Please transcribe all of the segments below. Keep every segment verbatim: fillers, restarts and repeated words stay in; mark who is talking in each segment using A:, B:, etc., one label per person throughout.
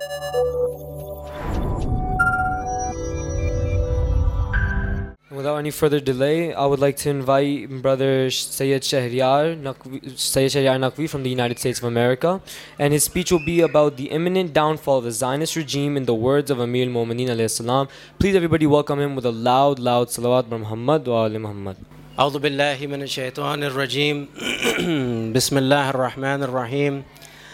A: Without any further delay, I would like to invite Brother Sayyid Shahriyar Naqvi, Sayyid Shahriyar Naqvi from the United States of America, and his speech will be about the imminent downfall of the Zionist regime in the words of Amir al-Mu'mineen alayhi salam. Please everybody welcome him with a loud, loud salawat by Muhammad wa ali Muhammad.
B: أعوذ بالله من الشيطان الرجيم بسم الله الرحمن الرحيم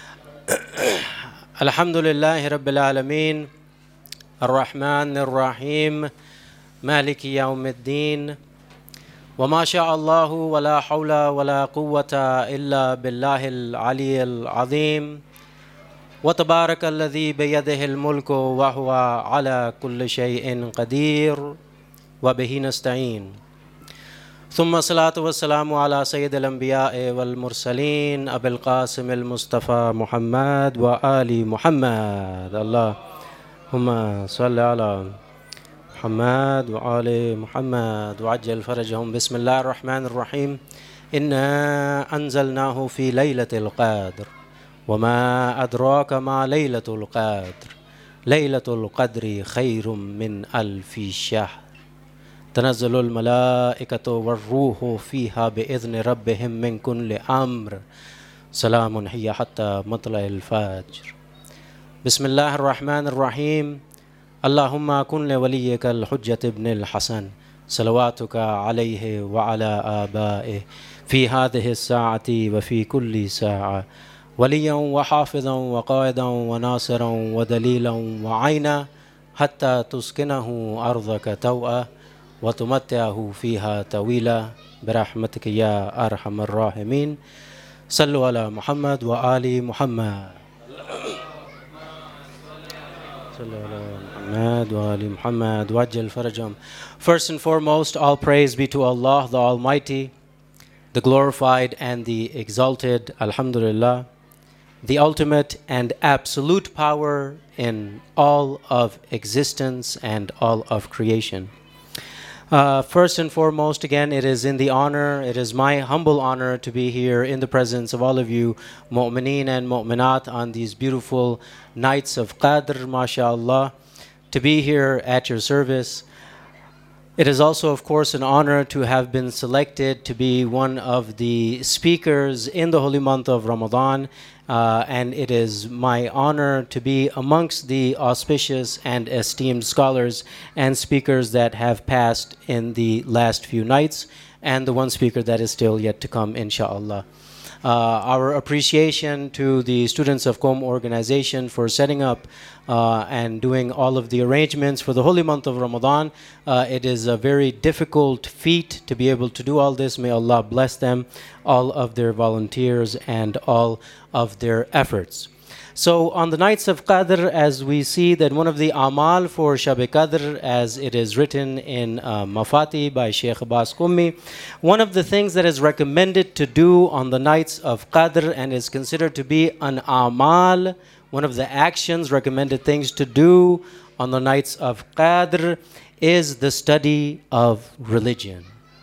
B: الحمد لله رب العالمين الرحمن الرحيم مالك يوم الدين وما شاء الله ولا حول ولا قوة إلا بالله العلي العظيم وتبارك الذي بيده الملك وهو على كل شيء قدير وبه نستعين ثم الصلاة والسلام على سيد الأنبياء والمرسلين أبي القاسم المصطفى محمد وآل محمد اللهم صل على محمد وآل محمد وعجل فرجهم. بسم الله الرحمن الرحيم. إنا أنزلناه في ليلة القدر وما أدراك ما ليلة القدر ليلة القدر خير من ألف شهر تنزل الملائكة والروح فيها بإذن ربهم من كل أمر سلام هي حتى مطلع الفجر. بسم الله الرحمن الرحيم. اللهم كن لوليك الحجة ابن الحسن صلواتك عليه وعلى آبائه في هذه الساعة وفي كل ساعة وليا وحافظا وقائدا وناصرا ودليلا وعينا حتى تسكنه أرضك توأة وتمتعه فيها طويلا برحمتك يا أرحم الراحمين. صلوا على محمد وآل محمد. First and foremost, all praise be to Allah, the Almighty, the glorified and the exalted, Alhamdulillah, the ultimate and absolute power in all of existence and all of creation. Uh, first and foremost, again, it is in the honor, it is my humble honor to be here in the presence of all of you, mu'mineen and mu'minat, on these beautiful nights of Qadr, mashallah, to be here at your service. It is also, of course, an honor to have been selected to be one of the speakers in the holy month of Ramadan. Uh, and it is my honor to be amongst the auspicious and esteemed scholars and speakers that have passed in the last few nights, and the one speaker that is still yet to come, inshallah. Uh, our appreciation to the students of Qom organization for setting up uh, and doing all of the arrangements for the holy month of Ramadan. Uh, it is a very difficult feat to be able to do all this. May Allah bless them, all of their volunteers and all of their efforts. So on the nights of Qadr, as we see that one of the amal for Shab-e Qadr, as it is written in uh, Mafati by Sheikh Abbas Qummi, one of the things that is recommended to do on the nights of Qadr and is considered to be an amal, one of the actions, recommended things to do on the nights of Qadr, is the study of religion.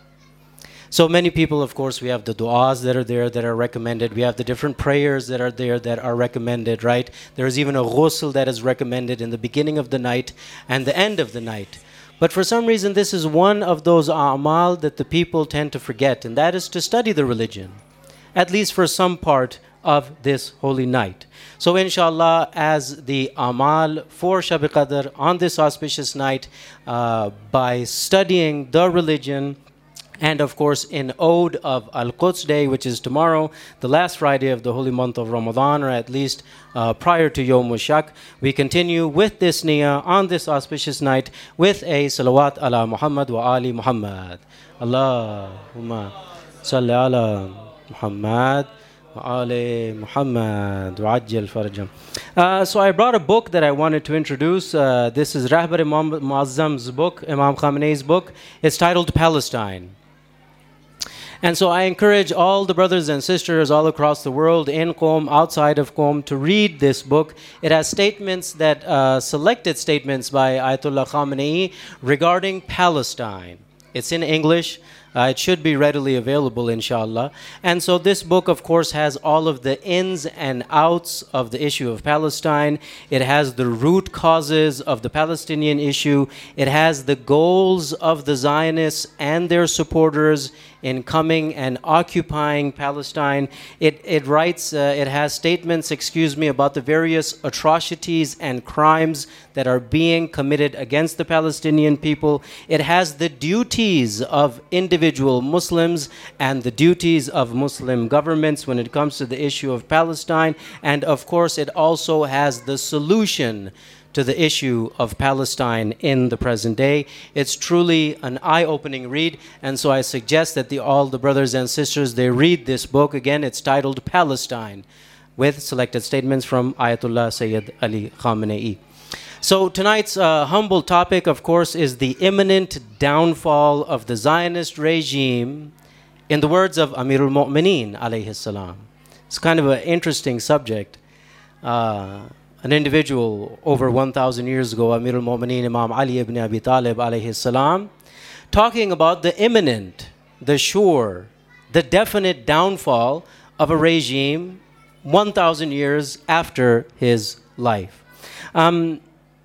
B: So many people, of course, we have the du'as that are there that are recommended. We have the different prayers that are there that are recommended, right? There is even a ghusl that is recommended in the beginning of the night and the end of the night. But for some reason, this is one of those a'mal that the people tend to forget, and that is to study the religion, at least for some part of this holy night. So inshallah, as the amal for Shab-e Qadr on this auspicious night, uh, by studying the religion, and of course, in Ode of Al-Quds Day, which is tomorrow, the last Friday of the holy month of Ramadan, or at least uh, prior to Yawm al-Shak, we continue with this niyyah on this auspicious night with a salawat ala Muhammad wa ali Muhammad. Allahumma salli ala Muhammad wa ali Muhammad wa ajjal farajam. Uh, so I brought a book that I wanted to introduce. Uh, this is Rahbar Imam Muazzam's book, Imam Khamenei's book. It's titled Palestine. And so I encourage all the brothers and sisters all across the world, in Qom, outside of Qom, to read this book. It has statements that, uh, selected statements by Ayatollah Khamenei regarding Palestine. It's in English. Uh, it should be readily available, inshallah. And so this book, of course, has all of the ins and outs of the issue of Palestine. It has the root causes of the Palestinian issue. It has the goals of the Zionists and their supporters in coming and occupying Palestine. It, it writes, uh, it has statements, excuse me, about the various atrocities and crimes that are being committed against the Palestinian people. It has the duties of individual Muslims and the duties of Muslim governments when it comes to the issue of Palestine. And of course, it also has the solution to the issue of Palestine in the present day. It's truly an eye-opening read, and so I suggest that the, all the brothers and sisters, they read this book. Again, it's titled Palestine, with selected statements from Ayatollah Sayyid Ali Khamenei. So tonight's uh, humble topic, of course, is the imminent downfall of the Zionist regime, in the words of Amirul Mu'mineen, alayhi salam. It's kind of an interesting subject. Uh, An individual over one thousand years ago, Amir al-Mu'mineen Imam Ali ibn Abi Talib alayhi salam, talking about the imminent, the sure, the definite downfall of a regime one thousand years after his life. Um,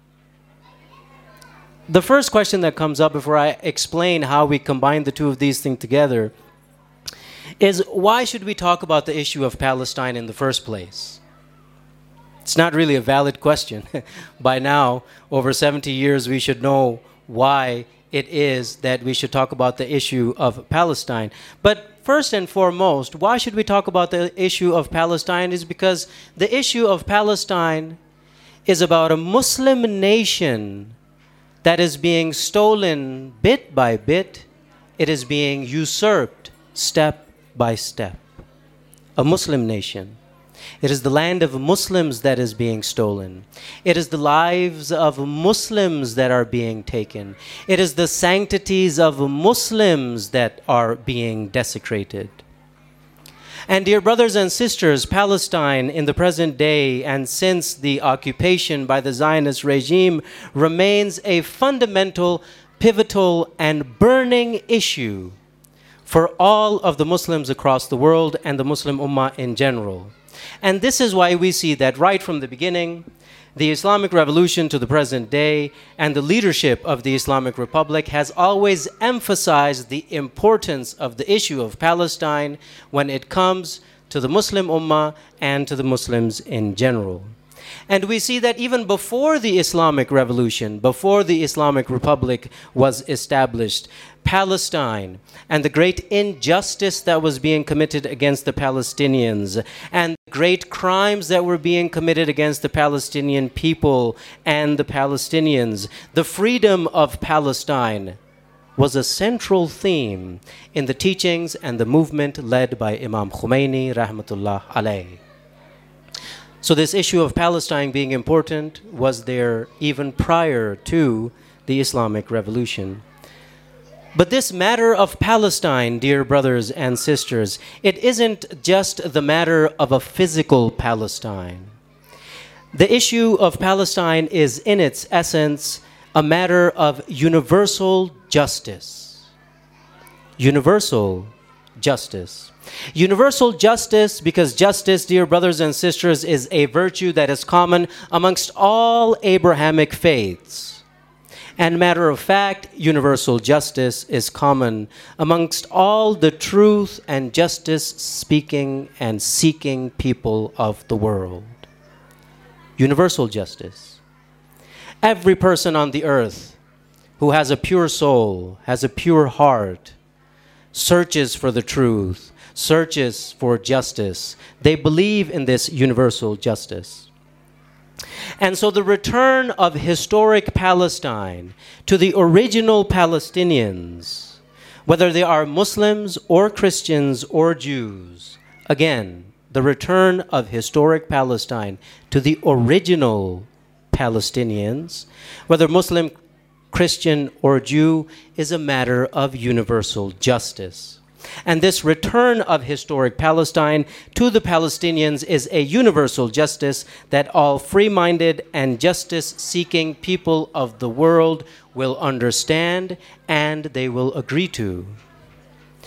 B: the first question that comes up before I explain how we combine the two of these things together is, why should we talk about the issue of Palestine in the first place? It's not really a valid question. By now, over seventy years, we should know why it is that we should talk about the issue of Palestine. But first and foremost, why should we talk about the issue of Palestine is because the issue of Palestine is about a Muslim nation that is being stolen bit by bit. It is being usurped step by step. A Muslim nation. It is the land of Muslims that is being stolen. It is the lives of Muslims that are being taken. It is the sanctities of Muslims that are being desecrated. And dear brothers and sisters, Palestine in the present day and since the occupation by the Zionist regime remains a fundamental, pivotal, and burning issue for all of the Muslims across the world and the Muslim Ummah in general. And this is why we see that right from the beginning, the Islamic Revolution to the present day and the leadership of the Islamic Republic has always emphasized the importance of the issue of Palestine when it comes to the Muslim Ummah and to the Muslims in general. And we see that even before the Islamic Revolution, before the Islamic Republic was established, Palestine and the great injustice that was being committed against the Palestinians and the great crimes that were being committed against the Palestinian people and the Palestinians, the freedom of Palestine was a central theme in the teachings and the movement led by Imam Khomeini, rahmatullah alayh. So this issue of Palestine being important was there even prior to the Islamic Revolution. But this matter of Palestine, dear brothers and sisters, it isn't just the matter of a physical Palestine. The issue of Palestine is in its essence a matter of universal justice. Universal justice. Universal justice, because justice, dear brothers and sisters, is a virtue that is common amongst all Abrahamic faiths. And matter of fact, universal justice is common amongst all the truth and justice speaking and seeking people of the world. Universal justice. Every person on the earth who has a pure soul, has a pure heart, searches for the truth, searches for justice. They believe in this universal justice. And so the return of historic Palestine to the original Palestinians, whether they are Muslims or Christians or Jews, again, the return of historic Palestine to the original Palestinians, whether Muslim, Christian, or Jew, is a matter of universal justice. And this return of historic Palestine to the Palestinians is a universal justice that all free-minded and justice-seeking people of the world will understand and they will agree to.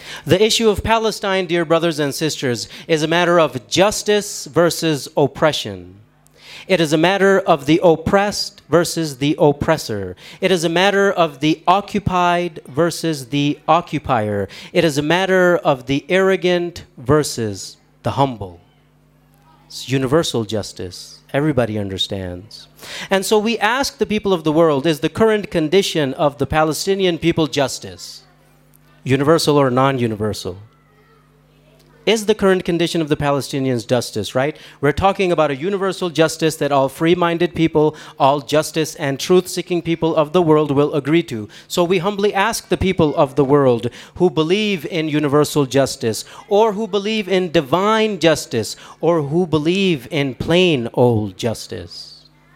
B: The issue of Palestine, dear brothers and sisters, is a matter of justice versus oppression. It is a matter of the oppressed versus the oppressor. It is a matter of the occupied versus the occupier. It is a matter of the arrogant versus the humble. It's universal justice. Everybody understands. And so we ask the people of the world, is the current condition of the Palestinian people justice? Universal or non-universal? Is the current condition of the Palestinians justice, right? We're talking about a universal justice that all free-minded people, all justice and truth-seeking people of the world will agree to. So we humbly ask the people of the world who believe in universal justice, or who believe in divine justice, or who believe in plain old justice.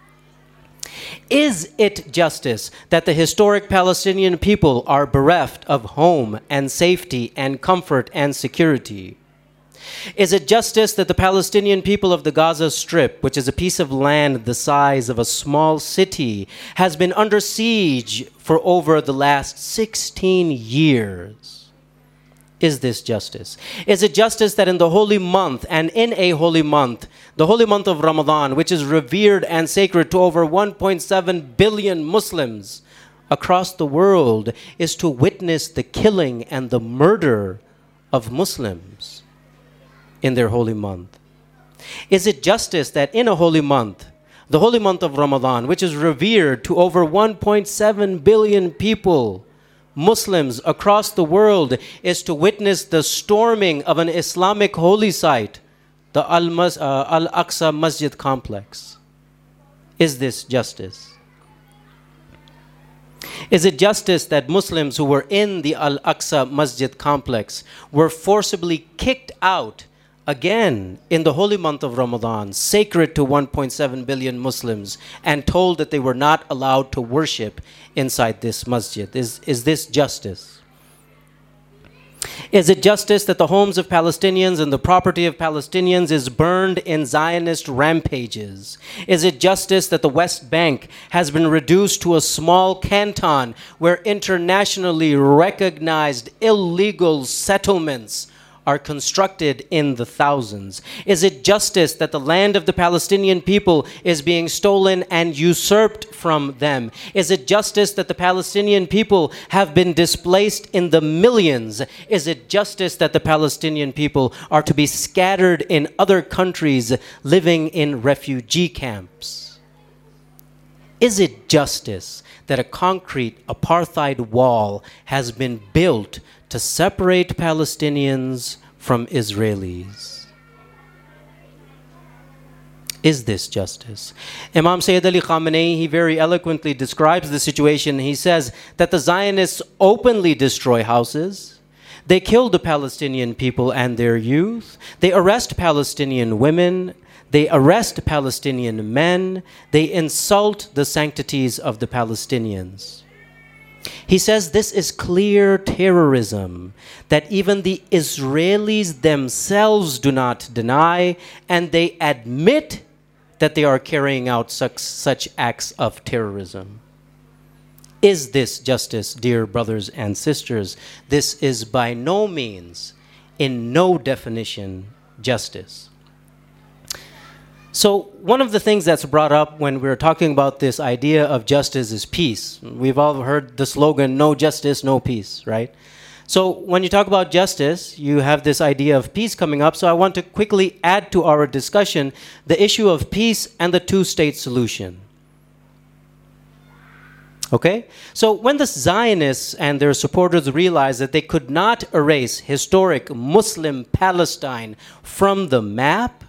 B: Is it justice that the historic Palestinian people are bereft of home and safety and comfort and security? Is it justice that the Palestinian people of the Gaza Strip, which is a piece of land the size of a small city, has been under siege for over the last sixteen years? Is this justice? Is it justice that in the holy month, and in a holy month, the holy month of Ramadan, which is revered and sacred to over one point seven billion Muslims across the world, is to witness the killing and the murder of Muslims in their holy month? Is it justice that in a holy month, the holy month of Ramadan, which is revered to over one point seven billion people, Muslims across the world, is to witness the storming of an Islamic holy site, the Al-Mas- uh, Al-Aqsa Masjid complex? Is this justice? Is it justice that Muslims who were in the Al-Aqsa Masjid complex were forcibly kicked out again in the holy month of Ramadan, sacred to one point seven billion Muslims, and told that they were not allowed to worship inside this masjid? Is, is this justice? Is it justice that the homes of Palestinians and the property of Palestinians is burned in Zionist rampages? Is it justice that the West Bank has been reduced to a small canton where internationally recognized illegal settlements are constructed in the thousands? Is it justice that the land of the Palestinian people is being stolen and usurped from them? Is it justice that the Palestinian people have been displaced in the millions? Is it justice that the Palestinian people are to be scattered in other countries, living in refugee camps? Is it justice that a concrete apartheid wall has been built to separate Palestinians from Israelis? Is this justice? Imam Sayyid Ali Khamenei, he very eloquently describes the situation. He says that the Zionists openly destroy houses. They kill the Palestinian people and their youth. They arrest Palestinian women. They arrest Palestinian men. They insult the sanctities of the Palestinians. He says this is clear terrorism that even the Israelis themselves do not deny, and they admit that they are carrying out such, such acts of terrorism. Is this justice, dear brothers and sisters? This is by no means, in no definition, justice. So one of the things that's brought up when we're talking about this idea of justice is peace. We've all heard the slogan, no justice, no peace, right? So when you talk about justice, you have this idea of peace coming up. So I want to quickly add to our discussion the issue of peace and the two-state solution. Okay? So when the Zionists and their supporters realized that they could not erase historic Muslim Palestine from the map,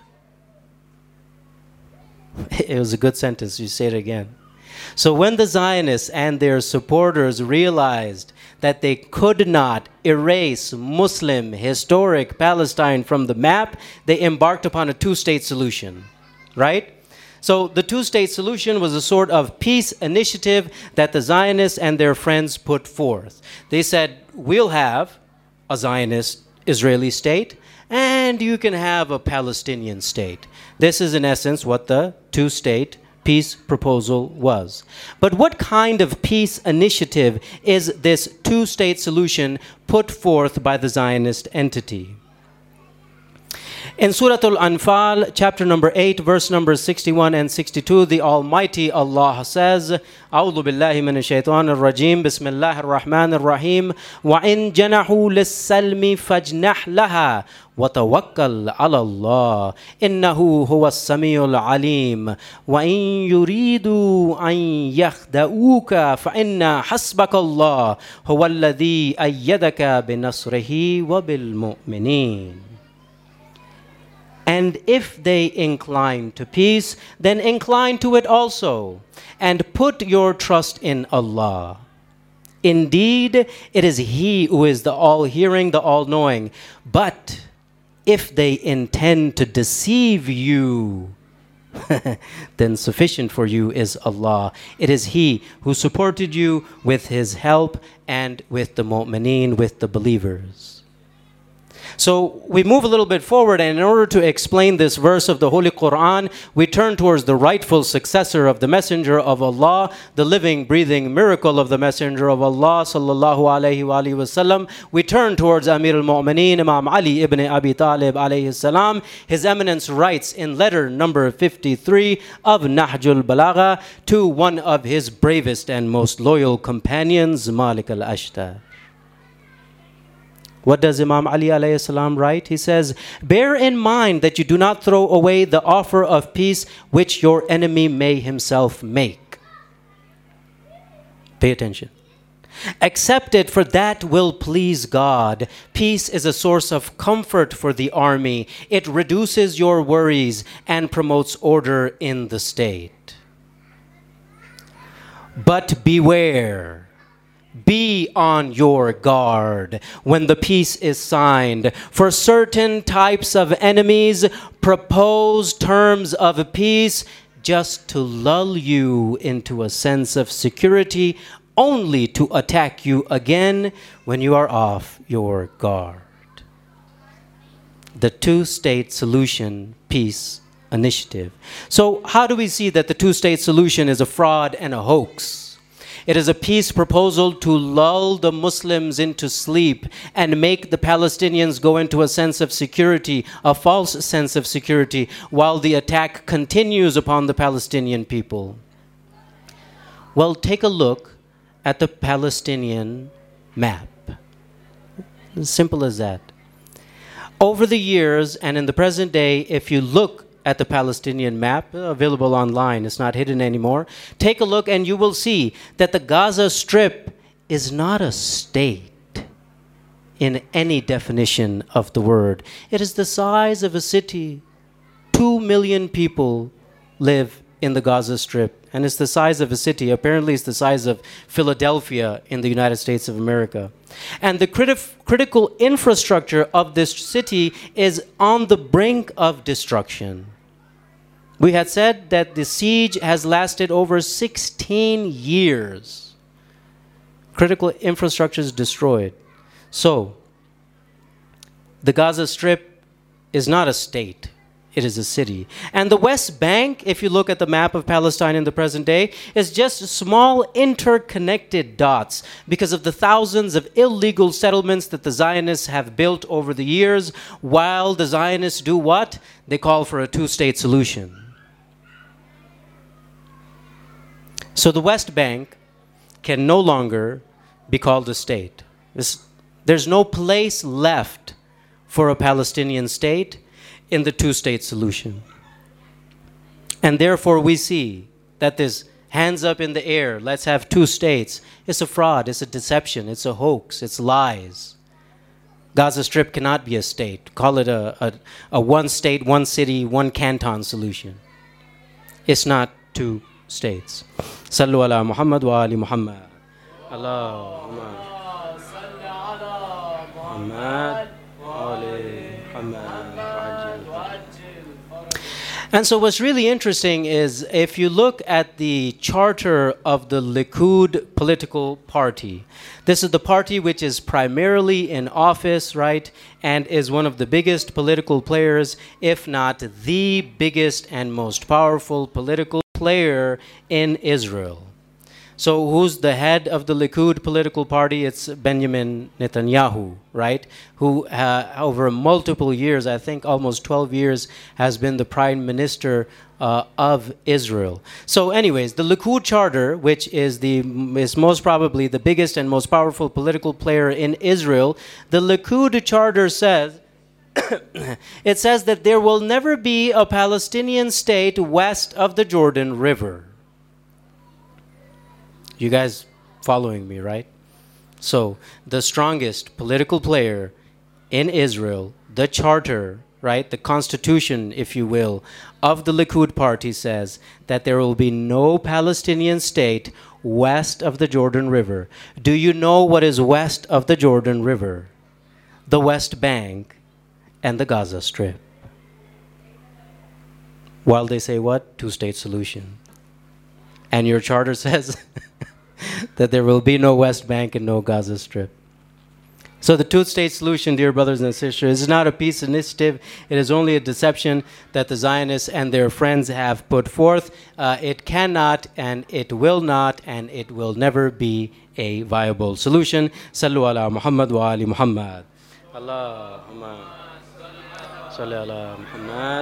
B: it was a good sentence, you say it again. So when the Zionists and their supporters realized that they could not erase Muslim historic Palestine from the map, they embarked upon a two-state solution, right? So the two-state solution was a sort of peace initiative that the Zionists and their friends put forth. They said, we'll have a Zionist Israeli state, and you can have a Palestinian state. This is in essence what the two-state peace proposal was. But what kind of peace initiative is this two-state solution put forth by the Zionist entity? In Surah Al-Anfal, chapter number eight, verse number sixty-one and sixty-two, the Almighty Allah says, أعوذ بالله من الشيطان الرجيم بسم الله الرحمن الرحيم وإن جنحوا للسلم فاجنح لها وتوكل على الله إنه هو السميع العليم وإن يريدوا أن يخدعوك فإن حسبك الله هو الذي أيدك بنصره وبالمؤمنين. And if they incline to peace, then incline to it also, and put your trust in Allah. Indeed, it is He who is the all-hearing, the all-knowing. But if they intend to deceive you, then sufficient for you is Allah. It is He who supported you with His help and with the mu'mineen, with the believers. So we move a little bit forward, and in order to explain this verse of the Holy Quran, we turn towards the rightful successor of the Messenger of Allah, the living, breathing miracle of the Messenger of Allah, sallallahu alayhi wa alihi wasallam. We turn towards Amir al-Mu'mineen, Imam Ali ibn Abi Talib alayhi salam. His Eminence writes in letter number fifty-three of Nahjul Balagha to one of his bravest and most loyal companions, Malik al-Ashtar. What does Imam Ali alayhi salam write? He says, bear in mind that you do not throw away the offer of peace which your enemy may himself make. Pay attention. Accept it, for that will please God. Peace is a source of comfort for the army. It reduces your worries and promotes order in the state. But beware. Be on your guard when the peace is signed, for certain types of enemies propose terms of peace just to lull you into a sense of security, only to attack you again when you are off your guard. The two-state solution peace initiative. So how do we see that the two-state solution is a fraud and a hoax? It is a peace proposal to lull the Muslims into sleep and make the Palestinians go into a sense of security, a false sense of security, while the attack continues upon the Palestinian people. Well, take a look at the Palestinian map. As simple as that. Over the years and in the present day, if you look at the Palestinian map, available online, it's not hidden anymore. Take a look and you will see that the Gaza Strip is not a state in any definition of the word. It is the size of a city. Two million people live in the Gaza Strip, and it's the size of a city. Apparently it's the size of Philadelphia in the United States of America. And the criti- critical infrastructure of this city is on the brink of destruction. We had said that the siege has lasted over sixteen years. Critical infrastructure is destroyed. So, the Gaza Strip is not a state. It is a city. And the West Bank, if you look at the map of Palestine in the present day, is just small interconnected dots because of the thousands of illegal settlements that the Zionists have built over the years, while the Zionists do what? They call for a two-state solution. So the West Bank can no longer be called a state. This, there's no place left for a Palestinian state in the two-state solution. And therefore we see that this hands up in the air, let's have two states, it's a fraud, it's a deception, it's a hoax, it's lies. Gaza Strip cannot be a state. Call it a, a, a one state, one city, one canton solution. It's not two states. Sallu ala Muhammad wa ali Muhammad. Allahumma salli ala Muhammad wa ali Muhammad. And so what's really interesting is if you look at the charter of the Likud political party, this is the party which is primarily in office, right, and is one of the biggest political players, if not the biggest and most powerful political player in Israel. So who's the head of the Likud political party? It's Benjamin Netanyahu, right? Who uh, over multiple years, I think almost twelve years, has been the prime minister uh, of Israel. So anyways, the Likud charter, which is the is most probably the biggest and most powerful political player in Israel, the Likud charter says, it says that there will never be a Palestinian state west of the Jordan River. You guys following me, right? So the strongest political player in Israel, the charter, right, the constitution, if you will, of the Likud party says that there will be no Palestinian state west of the Jordan River. Do you know what is west of the Jordan River? The West Bank and the Gaza Strip. While they say what? Two-state solution. And your charter says that there will be no West Bank and no Gaza Strip. So the two-state solution, dear brothers and sisters, is not a peace initiative. It is only a deception that the Zionists and their friends have put forth. Uh, it cannot and it will not and it will never be a viable solution. Sallu ala Muhammad wa ali Muhammad. Allahumma salli ala Muhammad.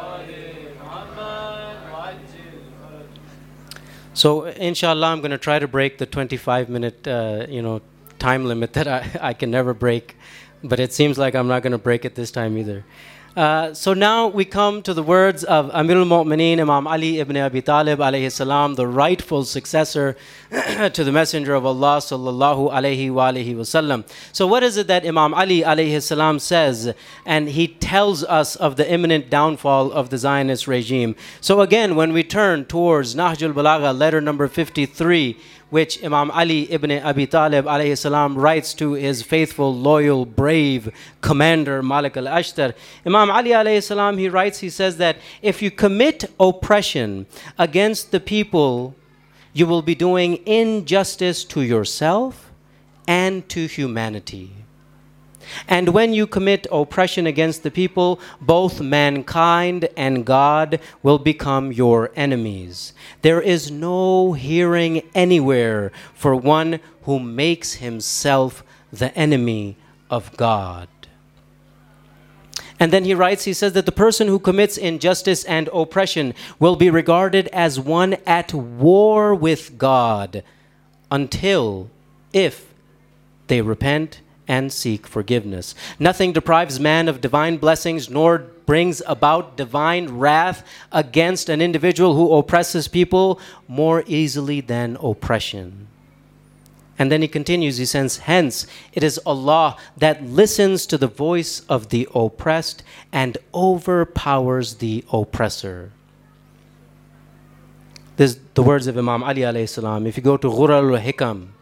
B: So, inshallah, I'm going to try to break the twenty-five minute, uh, you know, time limit that I, I can never break. But it seems like I'm not going to break it this time either. Uh, so now we come to the words of Amir al-Mu'mineen, Imam Ali ibn Abi Talib, alayhi salam, the rightful successor to the Messenger of Allah, sallallahu alayhi wa alihi wasallam. So what is it that Imam Ali, alayhi salam, says? And he tells us of the imminent downfall of the Zionist regime. So again, when we turn towards Nahj al-Balagha, letter number fifty-three, which Imam Ali ibn Abi Talib alayhi salam writes to his faithful, loyal, brave commander Malik al-Ashtar. Imam Ali alayhi salam, he writes, he says that if you commit oppression against the people, you will be doing injustice to yourself and to humanity. And when you commit oppression against the people, both mankind and God will become your enemies. There is no hearing anywhere for one who makes himself the enemy of God. And then he writes, he says that the person who commits injustice and oppression will be regarded as one at war with God until, if they repent and seek forgiveness. Nothing deprives man of divine blessings, nor brings about divine wrath against an individual who oppresses people more easily than oppression. And then he continues, he says, hence it is Allah that listens to the voice of the oppressed and overpowers the oppressor. This is the words of Imam Ali alayhi salam. If you go to Ghurar al-Hikam,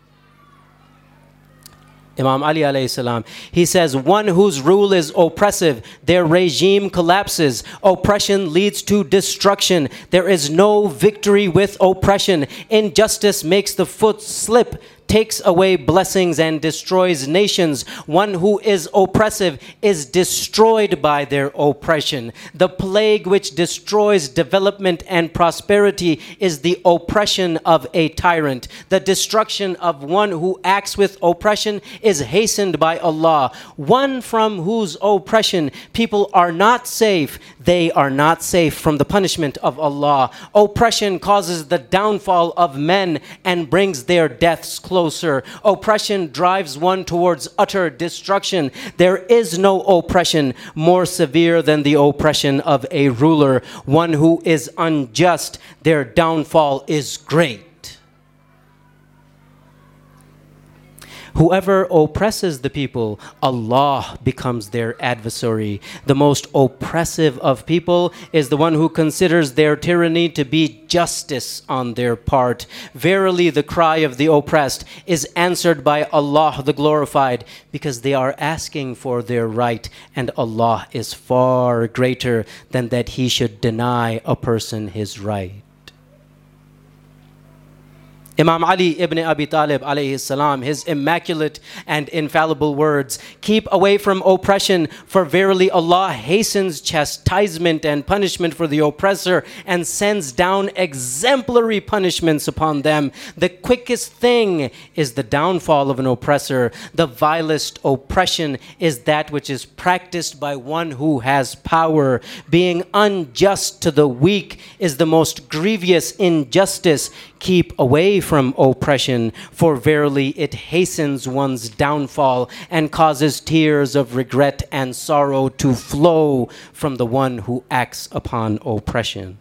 B: Imam Ali alayhi salam, he says, one whose rule is oppressive, their regime collapses. Oppression leads to destruction. There is no victory with oppression. Injustice makes the foot slip, takes away blessings and destroys nations. One who is oppressive is destroyed by their oppression. The plague which destroys development and prosperity is the oppression of a tyrant. The destruction of one who acts with oppression is hastened by Allah. One from whose oppression people are not safe, they are not safe from the punishment of Allah. Oppression causes the downfall of men and brings their deaths closer. Closer. Oppression drives one towards utter destruction. There is no oppression more severe than the oppression of a ruler. One who is unjust, their downfall is great. Whoever oppresses the people, Allah becomes their adversary. The most oppressive of people is the one who considers their tyranny to be justice on their part. Verily, the cry of the oppressed is answered by Allah the glorified, because they are asking for their right, and Allah is far greater than that He should deny a person his right. Imam Ali ibn Abi Talib alayhi salam, his immaculate and infallible words, keep away from oppression, for verily Allah hastens chastisement and punishment for the oppressor and sends down exemplary punishments upon them. The quickest thing is the downfall of an oppressor. The vilest oppression is that which is practiced by one who has power. Being unjust to the weak is the most grievous injustice. Keep away from oppression, for verily it hastens one's downfall and causes tears of regret and sorrow to flow from the one who acts upon oppression.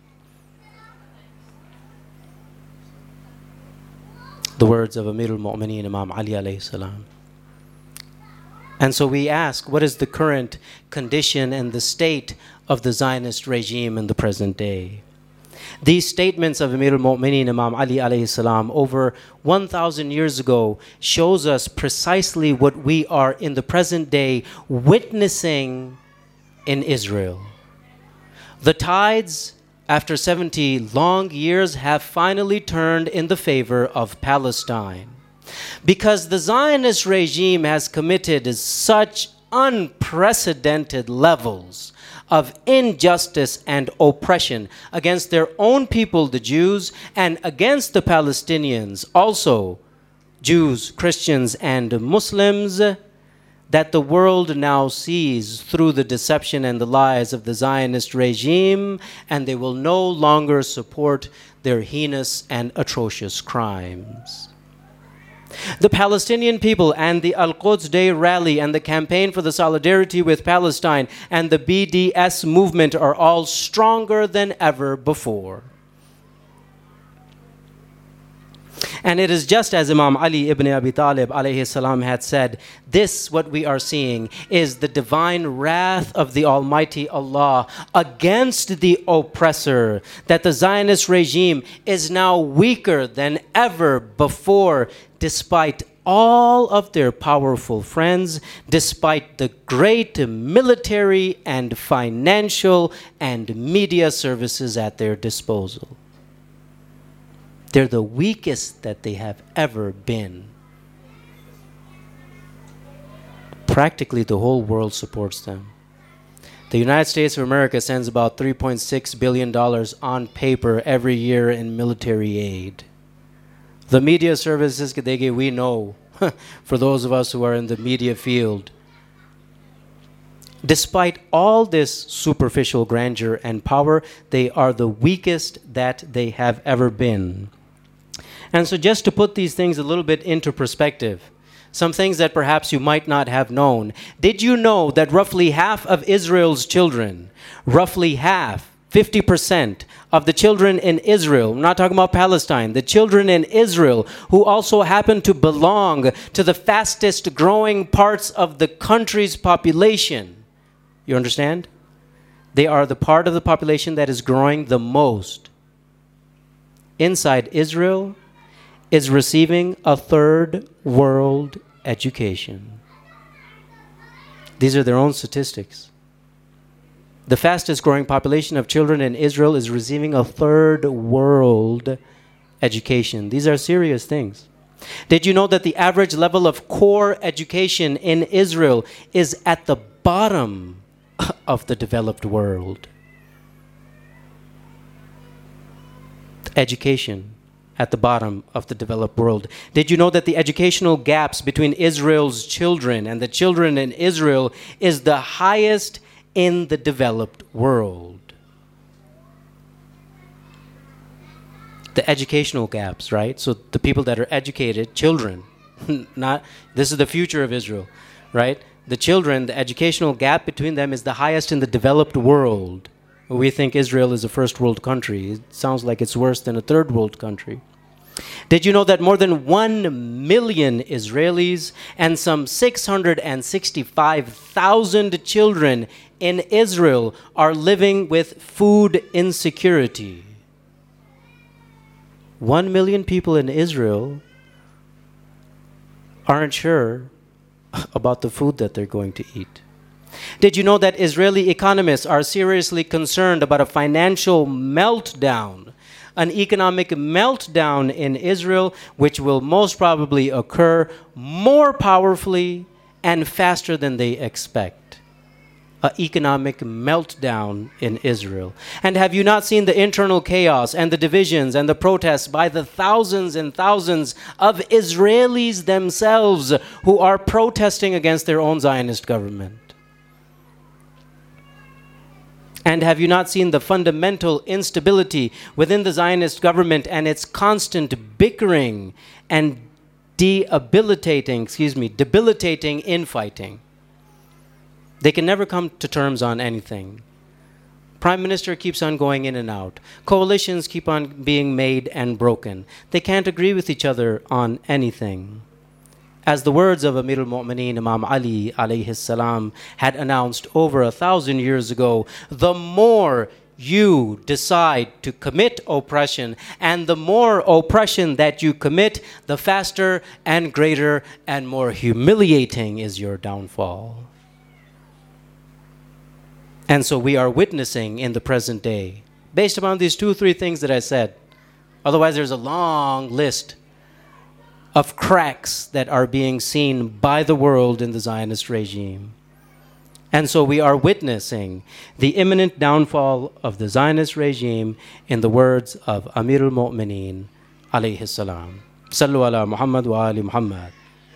B: The words of Amir al-Mu'mineen Imam Ali alayhi salam. And so we ask, what is the current condition and the state of the Zionist regime in the present day? These statements of Amir al-Mu'mineen Imam Ali alayhi salam over one thousand years ago shows us precisely what we are in the present day witnessing in Israel. The tides, after seventy long years, have finally turned in the favor of Palestine, because the Zionist regime has committed such unprecedented levels of injustice and oppression against their own people, the Jews, and against the Palestinians, also Jews, Christians, and Muslims, that the world now sees through the deception and the lies of the Zionist regime, and they will no longer support their heinous and atrocious crimes. The Palestinian people and the Al-Quds Day rally and the campaign for the solidarity with Palestine and the B D S movement are all stronger than ever before. And it is just as Imam Ali ibn Abi Talib alayhi salam had said, this, what we are seeing, is the divine wrath of the Almighty Allah against the oppressor, that the Zionist regime is now weaker than ever before, despite all of their powerful friends, despite the great military and financial and media services at their disposal. They're the weakest that they have ever been. Practically the whole world supports them. The United States of America sends about three point six billion dollars on paper every year in military aid. The media services that they give, we know, for those of us who are in the media field, despite all this superficial grandeur and power, they are the weakest that they have ever been. And so just to put these things a little bit into perspective, some things that perhaps you might not have known. Did you know that roughly half of Israel's children, roughly half, fifty percent of the children in Israel, I'm not talking about Palestine, the children in Israel who also happen to belong to the fastest growing parts of the country's population, you understand? They are the part of the population that is growing the most. Inside Israel is receiving a third world education. These are their own statistics. The fastest growing population of children in Israel is receiving a third world education. These are serious things. Did you know that the average level of core education in Israel is at the bottom of the developed world? Education at the bottom of the developed world. Did you know that the educational gaps between Israel's children and the children in Israel is the highest in the developed world? The educational gaps, right? So the people that are educated, children, not, this is the future of Israel, right? The children, the educational gap between them is the highest in the developed world. We think Israel is a first world country. It sounds like it's worse than a third world country. Did you know that more than one million Israelis and some six hundred sixty-five thousand children in Israel are living with food insecurity? One million people in Israel aren't sure about the food that they're going to eat. Did you know that Israeli economists are seriously concerned about a financial meltdown, an economic meltdown in Israel, which will most probably occur more powerfully and faster than they expect? An economic meltdown in Israel. And have you not seen the internal chaos and the divisions and the protests by the thousands and thousands of Israelis themselves who are protesting against their own Zionist government? And have you not seen the fundamental instability within the Zionist government and its constant bickering and debilitating, excuse me, debilitating infighting? They can never come to terms on anything. Prime Minister keeps on going in and out. Coalitions keep on being made and broken. They can't agree with each other on anything. As the words of Amir al-Mu'mineen Imam Ali alayhi salam had announced over a thousand years ago, the more you decide to commit oppression and the more oppression that you commit, the faster and greater and more humiliating is your downfall. And so we are witnessing in the present day, based upon these two, three things that I said. Otherwise, there's a long list of cracks that are being seen by the world in the Zionist regime. And so we are witnessing the imminent downfall of the Zionist regime in the words of Amir al-Mu'mineen alayhi salam. Sallu ala Muhammad wa ali Muhammad.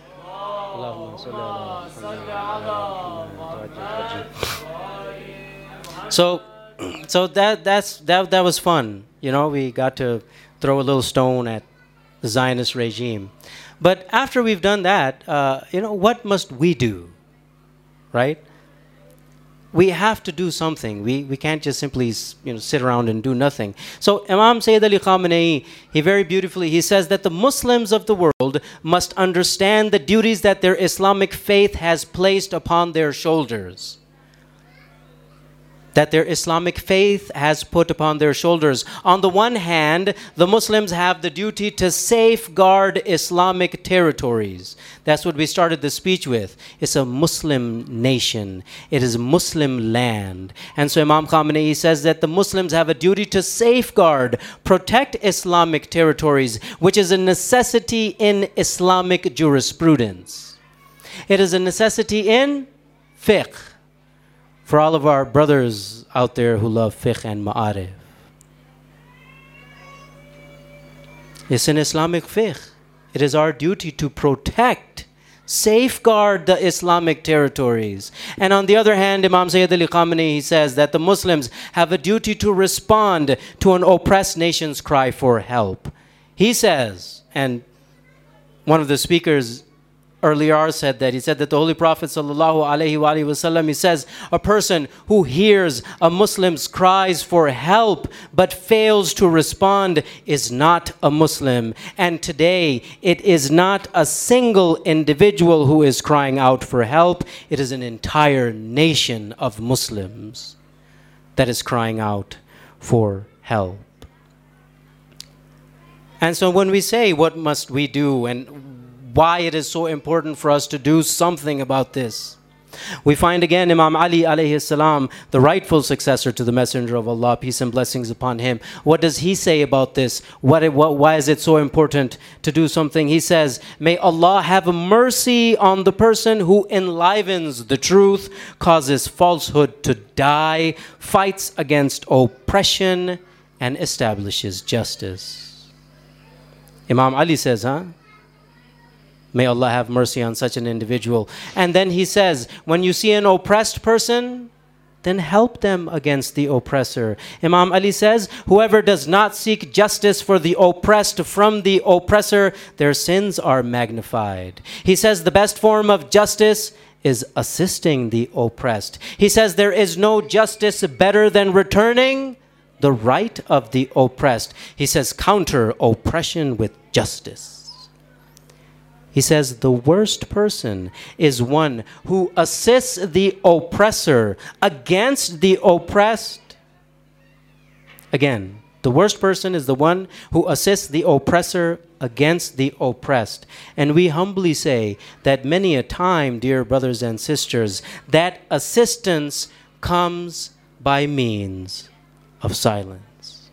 B: So, so that that's that that was fun. You know, we got to throw a little stone at the Zionist regime. But after we've done that, uh, you know, what must we do? Right? We have to do something. We we can't just simply, you know, sit around and do nothing. So Imam Sayyid Ali Khamenei, he very beautifully, he says that the Muslims of the world must understand the duties that their Islamic faith has placed upon their shoulders. That their Islamic faith has put upon their shoulders. On the one hand, the Muslims have the duty to safeguard Islamic territories. That's what we started the speech with. It's a Muslim nation. It is Muslim land. And so Imam Khamenei says that the Muslims have a duty to safeguard, protect Islamic territories, which is a necessity in Islamic jurisprudence. It is a necessity in fiqh. For all of our brothers out there who love fiqh and ma'arif. It's an Islamic fiqh. It is our duty to protect, safeguard the Islamic territories. And on the other hand, Imam Sayyid Ali Khamenei, he says that the Muslims have a duty to respond to an oppressed nation's cry for help. He says, and one of the speakers earlier said that, he said that the Holy Prophet sallallahu alaihi wasallam, he says, a person who hears a Muslim's cries for help but fails to respond is not a Muslim. And today, it is not a single individual who is crying out for help. It is an entire nation of Muslims that is crying out for help. And so when we say, what must we do, and why it is so important for us to do something about this, we find again Imam Ali alayhi salam, the rightful successor to the Messenger of Allah, peace and blessings upon him. What does he say about this? What, what, why is it so important to do something? He says, may Allah have mercy on the person who enlivens the truth, causes falsehood to die, fights against oppression, and establishes justice. Imam Ali says, huh? May Allah have mercy on such an individual. And then he says, when you see an oppressed person, then help them against the oppressor. Imam Ali says, whoever does not seek justice for the oppressed from the oppressor, their sins are magnified. He says the best form of justice is assisting the oppressed. He says there is no justice better than returning the right of the oppressed. He says counter oppression with justice. He says the worst person is one who assists the oppressor against the oppressed. Again, The worst person is the one who assists the oppressor against the oppressed. And we humbly say that many a time, dear brothers and sisters, that assistance comes by means of silence.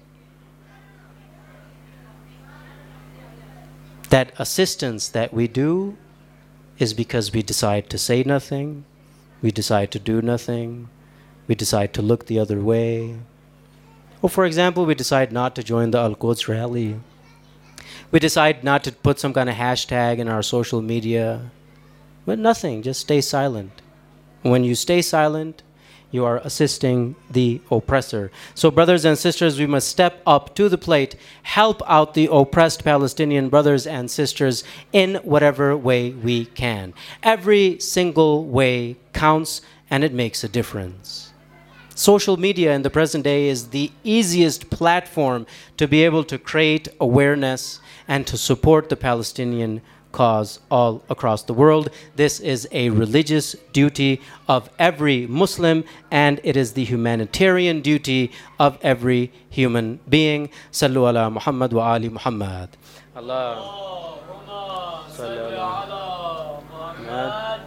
B: That assistance that we do is because we decide to say nothing, we decide to do nothing, we decide to look the other way. Or for example, we decide not to join the Al-Quds rally. We decide not to put some kind of hashtag in our social media. But nothing, just stay silent. When you stay silent, you are assisting the oppressor. So brothers and sisters, we must step up to the plate, help out the oppressed Palestinian brothers and sisters in whatever way we can. Every single way counts, and it makes a difference. Social media in the present day is the easiest platform to be able to create awareness and to support the Palestinian cause all across the world. This is a religious duty of every Muslim, and it is the humanitarian duty of every human being. Sallu ala Muhammad wa ali Muhammad. Allah. Sallu ala Muhammad.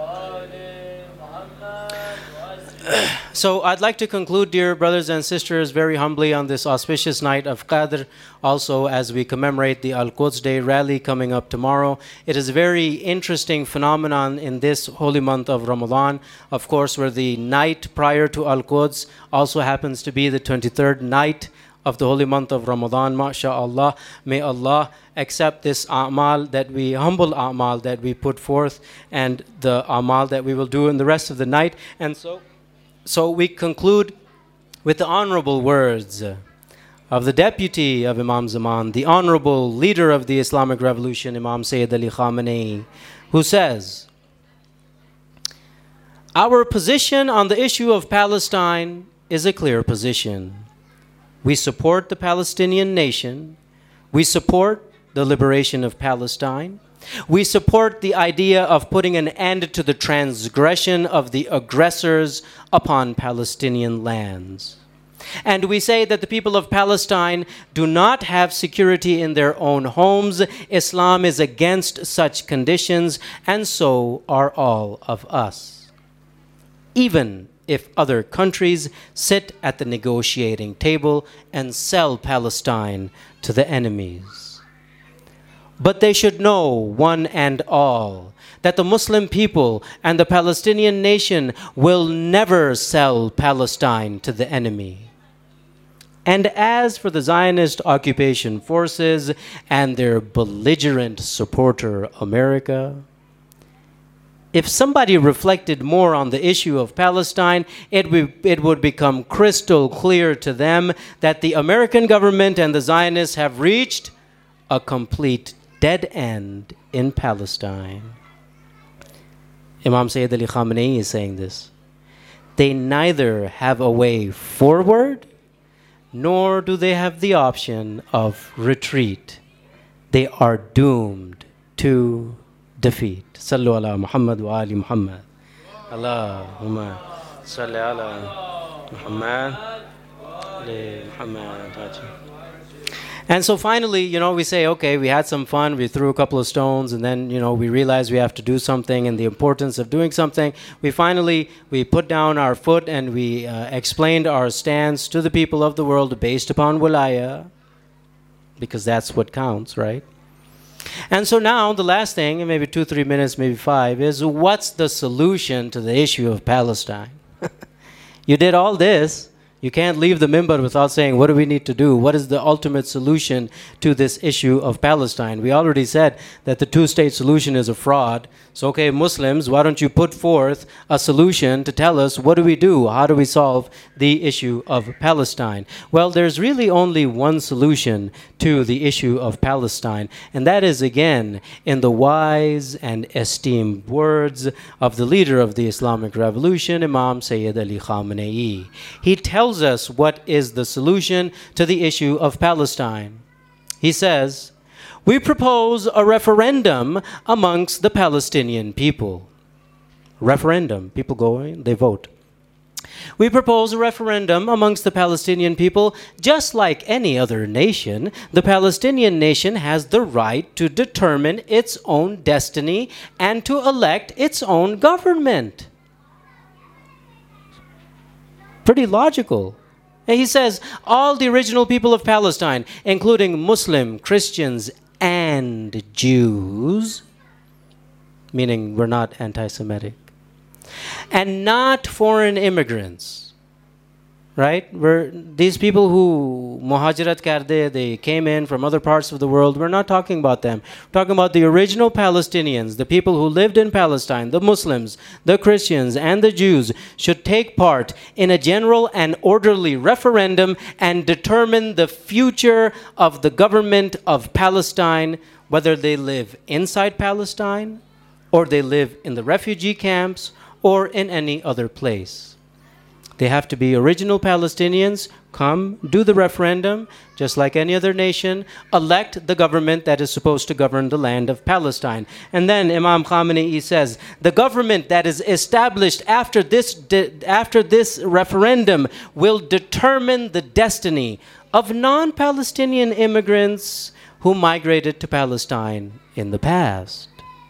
B: So I'd like to conclude, dear brothers and sisters, very humbly on this auspicious night of Qadr, also as we commemorate the Al-Quds Day rally coming up tomorrow. It is a very interesting phenomenon in this holy month of Ramadan, of course, where the night prior to Al-Quds also happens to be the twenty-third night of the holy month of Ramadan. MashaAllah, may Allah accept this a'mal that we, humble a'mal that we put forth, and the a'mal that we will do in the rest of the night. And so So we conclude with the honorable words of the deputy of Imam Zaman, the honorable leader of the Islamic Revolution, Imam Sayyid Ali Khamenei, who says, "Our position on the issue of Palestine is a clear position. We support the Palestinian nation. We support the liberation of Palestine. We support the idea of putting an end to the transgression of the aggressors upon Palestinian lands. And we say that the people of Palestine do not have security in their own homes. Islam is against such conditions, and so are all of us. Even if other countries sit at the negotiating table and sell Palestine to the enemies. But they should know, one and all, that the Muslim people and the Palestinian nation will never sell Palestine to the enemy. And as for the Zionist occupation forces and their belligerent supporter, America, if somebody reflected more on the issue of Palestine, it, w- it would become crystal clear to them that the American government and the Zionists have reached a complete dead end in Palestine." Imam Sayyid Ali Khamenei is saying this. They neither have a way forward, nor do they have the option of retreat. They are doomed to defeat. Sallu ala Muhammad wa ali Muhammad. Allahumma salli ala Muhammad li Muhammad. And so finally, you know, we say, okay, we had some fun, we threw a couple of stones, and then, you know, we realized we have to do something and the importance of doing something. We finally, we put down our foot and we uh, explained our stance to the people of the world based upon wilaya, because that's what counts, right? And so now the last thing, maybe two, three minutes, maybe five, is what's the solution to the issue of Palestine? You did all this. You can't leave the minbar without saying, what do we need to do? What is the ultimate solution to this issue of Palestine? We already said that the two-state solution is a fraud. So, okay, Muslims, why don't you put forth a solution to tell us, what do we do? How do we solve the issue of Palestine? Well, there's really only one solution to the issue of Palestine, and that is, again, in the wise and esteemed words of the leader of the Islamic Revolution, Imam Sayyid Ali Khamenei. He tells us what is the solution to the issue of Palestine. He says, "We propose a referendum amongst the Palestinian people." Referendum. People go in, they vote. We propose a referendum amongst the Palestinian people. Just like any other nation, the Palestinian nation has the right to determine its own destiny and to elect its own government. Pretty logical. And he says, all the original people of Palestine, including Muslim, Christians, and Jews, meaning we're not anti-Semitic, and not foreign immigrants, right? We're, these people who muhajirat karde, they came in from other parts of the world, we're not talking about them. We're talking about the original Palestinians, the people who lived in Palestine, the Muslims, the Christians, and the Jews should take part in a general and orderly referendum and determine the future of the government of Palestine, whether they live inside Palestine, or they live in the refugee camps, or in any other place. They have to be original Palestinians, come, do the referendum, just like any other nation, elect the government that is supposed to govern the land of Palestine. And then Imam Khamenei says, the government that is established after this, de- after this referendum will determine the destiny of non-Palestinian immigrants who migrated to Palestine in the past.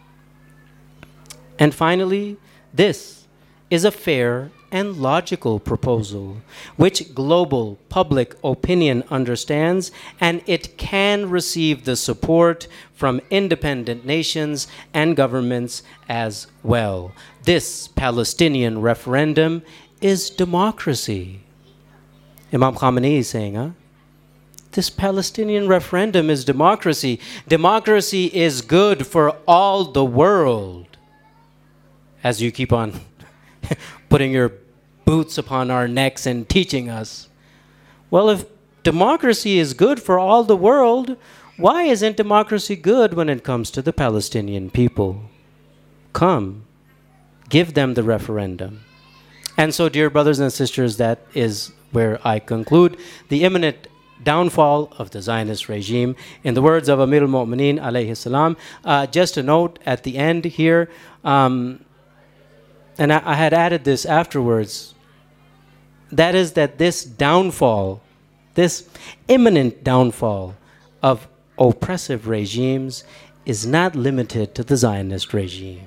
B: And finally, this is a fair and logical proposal, which global public opinion understands, and it can receive the support from independent nations and governments as well. This Palestinian referendum is democracy. Imam Khamenei is saying, huh? This Palestinian referendum is democracy. Democracy is good for all the world. As you keep on putting your boots upon our necks and teaching us. Well, if democracy is good for all the world, why isn't democracy good when it comes to the Palestinian people? Come, give them the referendum. And so, dear brothers and sisters, that is where I conclude the imminent downfall of the Zionist regime. In the words of Amir al-Mu'mineen alayhi salam, uh, just a note at the end here, um, and I, I had added this afterwards, that is that this downfall, this imminent downfall of oppressive regimes is not limited to the Zionist regime.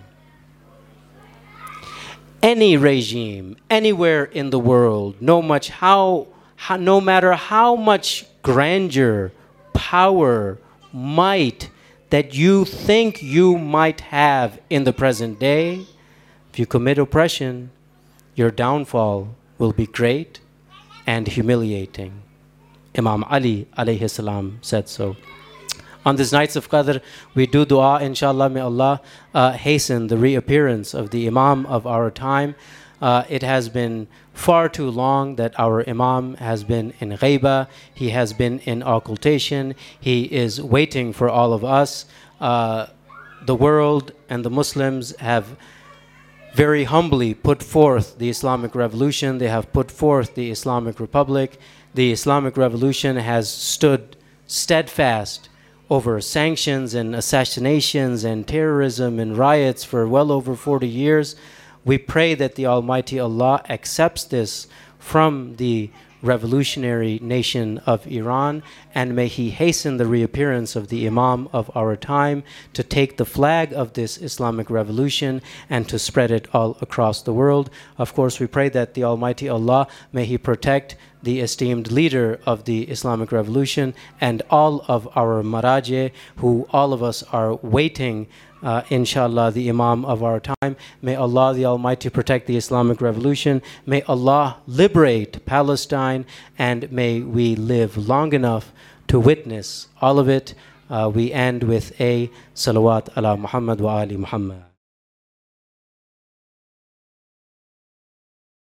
B: Any regime, anywhere in the world, no much how, how no matter how much grandeur, power, might that you think you might have in the present day, if you commit oppression, your downfall will be great and humiliating. Imam Ali alayhi salam said so. On these nights of Qadr, we do dua, inshallah, may Allah uh, hasten the reappearance of the Imam of our time. Uh, it has been far too long that our Imam has been in ghaiba, he has been in occultation, he is waiting for all of us. Uh, the world and the Muslims have very humbly put forth the Islamic Revolution. They have put forth the Islamic Republic. The Islamic Revolution has stood steadfast over sanctions and assassinations and terrorism and riots for well over forty years. We pray that the Almighty Allah accepts this from the revolutionary nation of Iran, and may He hasten the reappearance of the Imam of our time to take the flag of this Islamic revolution and to spread it all across the world. Of course, we pray that the Almighty Allah, may He protect the esteemed leader of the Islamic revolution and all of our maraje, who all of us are waiting, uh, inshallah, the Imam of our time. May Allah the Almighty protect the Islamic revolution. May Allah liberate Palestine, and may we live long enough to witness all of it. Uh, we end with a salawat ala Muhammad wa ali Muhammad.